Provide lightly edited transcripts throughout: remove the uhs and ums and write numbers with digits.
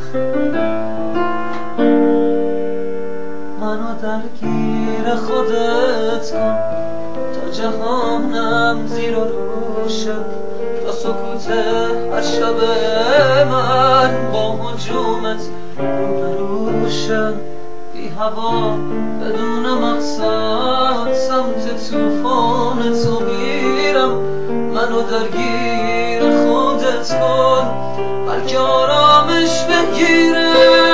منو درگیر خودت کن تا جهانم زیر و روشه، تا سکوت هر شب من با هجومت روبروشه. بی هوا بدون مقصد سمت توفان تو میرم، منو درگیر خودت کن بلکه آرامش بگیرم.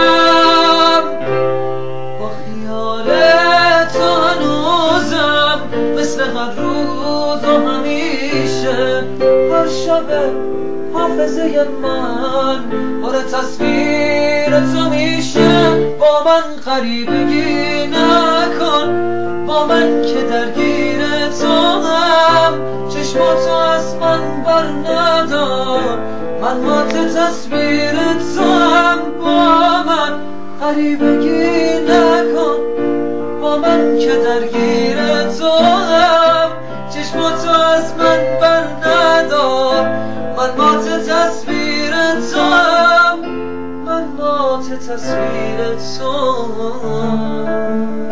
با خیال تو هنوزم مثل هر روز و همیشه، هر شب حافظه من پر تصویر تو میشه. با من غریبگی نکن، با من که درگیر تو هم، چشماتو از من بر ندار، من مات تصویر تو هم. با من غریبگی نکن، با من که درگیر تو هم، چشماتو از من بر ندار، من مات تصویر تو هم، من مات تصویر تو هم.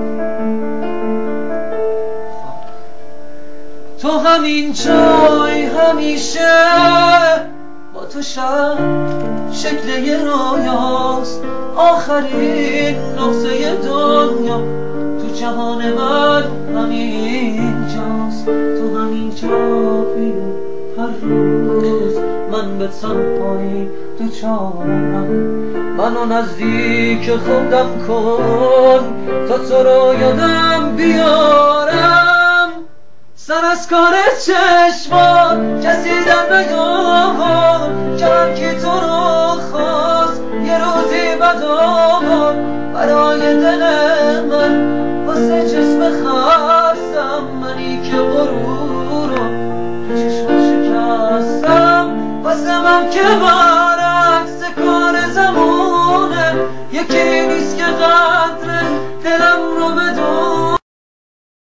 تو همین جای همیشه با تو شکل یه رویاست، آخرین نقطه دنیا تو جهان من همین جاست. تو همین جایی هر روز من به تنهایی دوچارم، منو نزدیک خودم کن تا تو رو یادم بیارم. سر از کار چشمان کسیدن بگاه که هر کی تو رو خواست یه روزی بد آورد برای دل من. واسه جسم خستم منی که غرور رو چشم شکستم، واسه من که